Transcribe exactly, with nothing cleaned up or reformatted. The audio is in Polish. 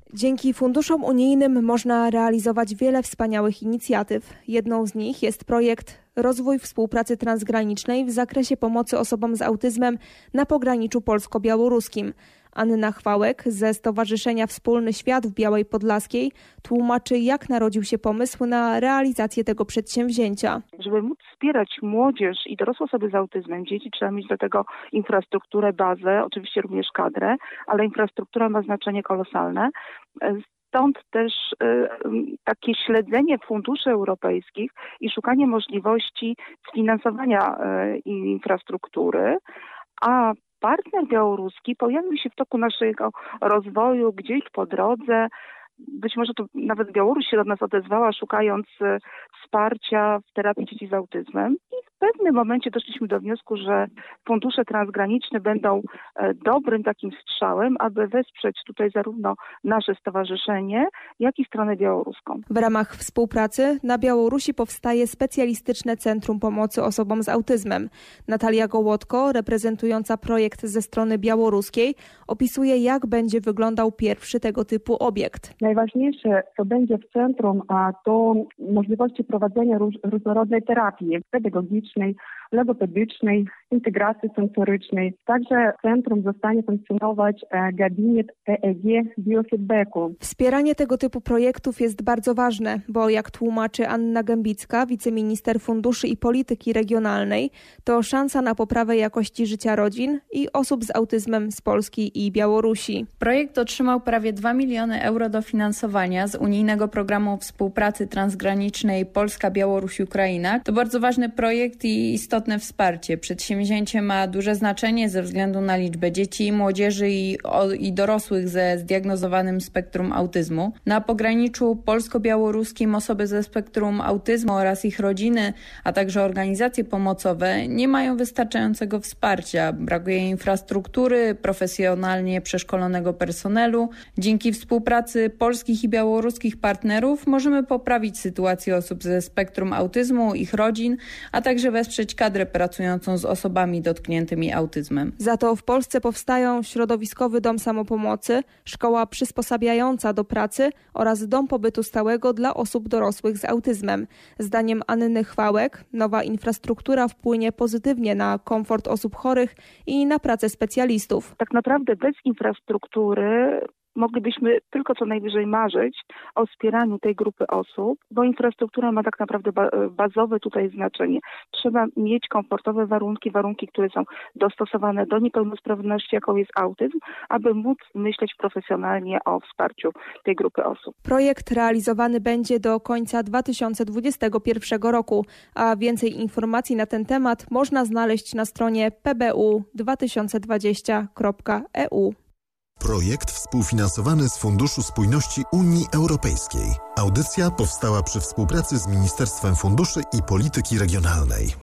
Dzięki funduszom unijnym można realizować wiele wspaniałych inicjatyw. Jedną z nich jest projekt Rozwój współpracy transgranicznej w zakresie pomocy osobom z autyzmem na pograniczu polsko-białoruskim. Anna Chwałek ze Stowarzyszenia Wspólny Świat w Białej Podlaskiej tłumaczy, jak narodził się pomysł na realizację tego przedsięwzięcia. Żeby móc wspierać młodzież i dorosłe osoby z autyzmem, dzieci, trzeba mieć do tego infrastrukturę, bazę, oczywiście również kadrę, ale infrastruktura ma znaczenie kolosalne. Stąd też y, takie śledzenie funduszy europejskich i szukanie możliwości sfinansowania y, infrastruktury, a partner białoruski pojawił się w toku naszego rozwoju gdzieś po drodze. Być może to nawet Białoruś się do nas odezwała, szukając wsparcia w terapii dzieci z autyzmem. I w pewnym momencie doszliśmy do wniosku, że fundusze transgraniczne będą dobrym takim strzałem, aby wesprzeć tutaj zarówno nasze stowarzyszenie, jak i stronę białoruską. W ramach współpracy na Białorusi powstaje specjalistyczne Centrum Pomocy Osobom z Autyzmem. Natalia Gołotko, reprezentująca projekt ze strony białoruskiej, opisuje, jak będzie wyglądał pierwszy tego typu obiekt. Najważniejsze, co będzie w centrum, to możliwości prowadzenia różnorodnej terapii pedagogicznej, logopedycznej, integracji sensorycznej. Także w centrum zostanie funkcjonować gabinet E E G biofeedbacku. Wspieranie tego typu projektów jest bardzo ważne, bo jak tłumaczy Anna Gębicka, wiceminister funduszy i polityki regionalnej, to szansa na poprawę jakości życia rodzin i osób z autyzmem z Polski i Białorusi. Projekt otrzymał prawie dwa miliony euro dofinansowania z unijnego programu współpracy transgranicznej Polska-Białoruś-Ukraina. To bardzo ważny projekt i istotne wsparcie. Przedsięwzięcie ma duże znaczenie ze względu na liczbę dzieci, młodzieży i, o, i dorosłych ze zdiagnozowanym spektrum autyzmu. Na pograniczu polsko-białoruskim osoby ze spektrum autyzmu oraz ich rodziny, a także organizacje pomocowe nie mają wystarczającego wsparcia. Brakuje infrastruktury, profesjonalnie przeszkolonego personelu. Dzięki współpracy polskich i białoruskich partnerów możemy poprawić sytuację osób ze spektrum autyzmu, ich rodzin, a także wesprzeć kadrę pracującą z osobami dotkniętymi autyzmem. Za to w Polsce powstają Środowiskowy Dom Samopomocy, Szkoła Przysposabiająca do Pracy oraz Dom Pobytu Stałego dla osób dorosłych z autyzmem. Zdaniem Anny Chwałek nowa infrastruktura wpłynie pozytywnie na komfort osób chorych i na pracę specjalistów. Tak naprawdę bez infrastruktury moglibyśmy tylko co najwyżej marzyć o wspieraniu tej grupy osób, bo infrastruktura ma tak naprawdę bazowe tutaj znaczenie. Trzeba mieć komfortowe warunki, warunki, które są dostosowane do niepełnosprawności, jaką jest autyzm, aby móc myśleć profesjonalnie o wsparciu tej grupy osób. Projekt realizowany będzie do końca dwa tysiące dwudziestego pierwszego roku, a więcej informacji na ten temat można znaleźć na stronie p b u dwa tysiące dwadzieścia kropka e u. Projekt współfinansowany z Funduszu Spójności Unii Europejskiej. Audycja powstała przy współpracy z Ministerstwem Funduszy i Polityki Regionalnej.